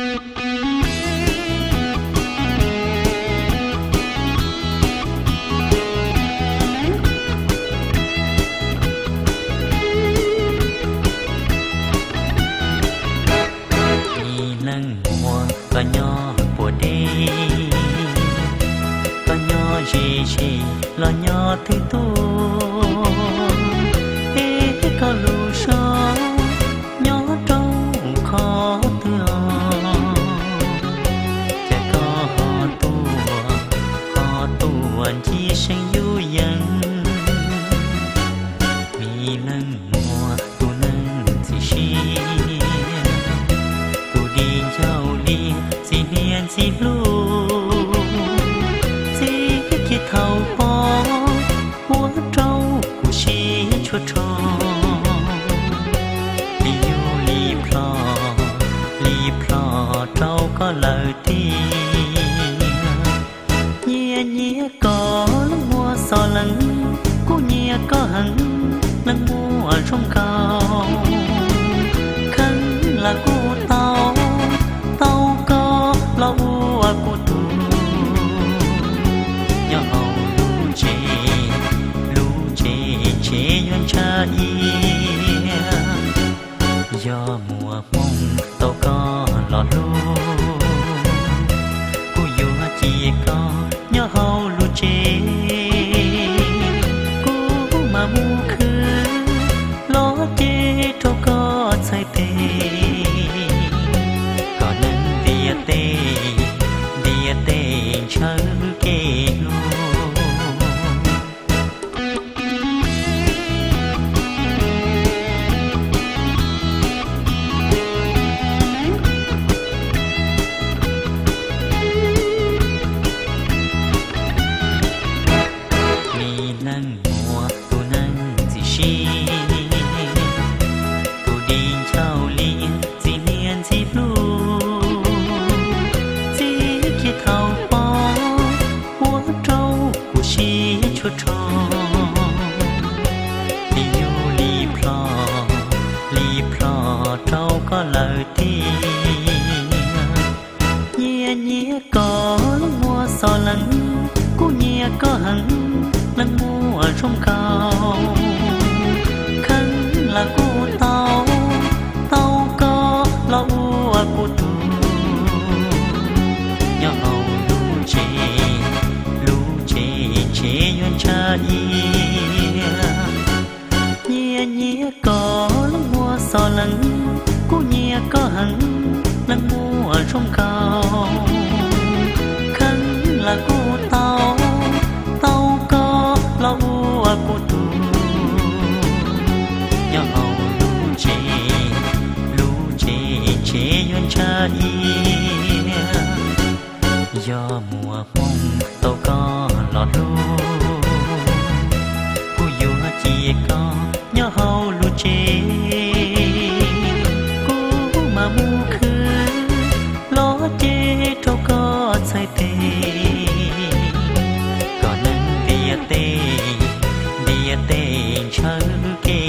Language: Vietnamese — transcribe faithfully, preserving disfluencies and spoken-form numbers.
có nhỏ bùa đi có nhỏ gì gì lo nhỏ thứ tu ê có lù so nhỏ trong khó thương cha có họ tu họ tu anh chỉ sinh du dân mi nâng mùa tu nâng gì xí hiền gì lu gì khi thâu bó múa trâu của xí chua trâu li yêu li plò li plò trâu có lời tiếng nhẹ nhẹ có mua sò lăng cô nhẹ có hẳn lăng mua trong cao khăn là cô tao tao có lo ua cô tu nhỏ hậu lu chê lu chê chê yon cha yên do mùa mong tao có lo lu cô yêu chỉ có nhỏ hậu lu chê cô mà mu khứ lo chê tao có say tê tê địa tê chớ kê lu mi nâng mùa tu nâng gì xí tu đi chào liên gì niên gì lu thâu bó múa trâu của xí chua trâu li yêu li plò li plò trâu có lời tiếng nhẹ nhẹ có mua sò lăng cô nhẹ có hẳn lăng mua trong cao khăn là cô tao tao có lo ua cô tu nhỏ hậu lu chê lu chê chê yon cha yên nhẹ nhẹ có mua sò lăng cô nhẹ có hẳn lăng mua trong cao khăn là cô tao tao có lo ua cô tu nhỏ hậu lu chê lu chê chê yon cha yên do mùa mong tao có lọt lu cô yêu chỉ có nhỏ hậu lu chê cô mà mu khứ lo chê trâu có say tê có nâng địa tê địa tê chớ kê